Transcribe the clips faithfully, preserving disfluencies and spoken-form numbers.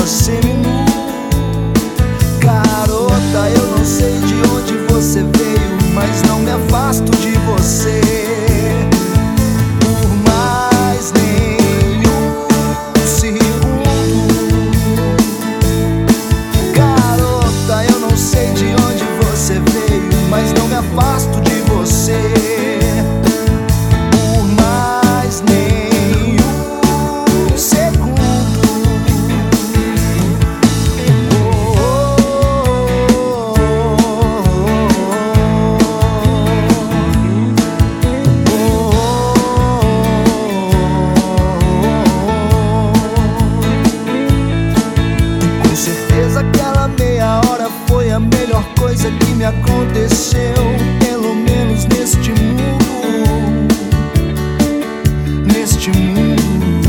seminu. Garota, eu não sei de onde você veio, mas não me afasto de você por mais nenhum segundo. Garota, eu não sei de onde você veio, mas não me afasto de você por mais nenhum segundo. Com certeza aquela meia hora foi a melhor coisa que me aconteceu, pelo menos neste mundo, neste mundo.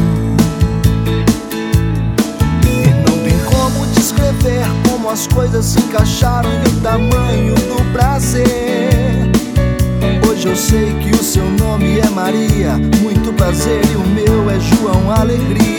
E não tem como descrever como as coisas se encaixaram e o tamanho do prazer. Hoje eu sei que o seu nome é Maria, muito prazer, e o meu é João Alegria.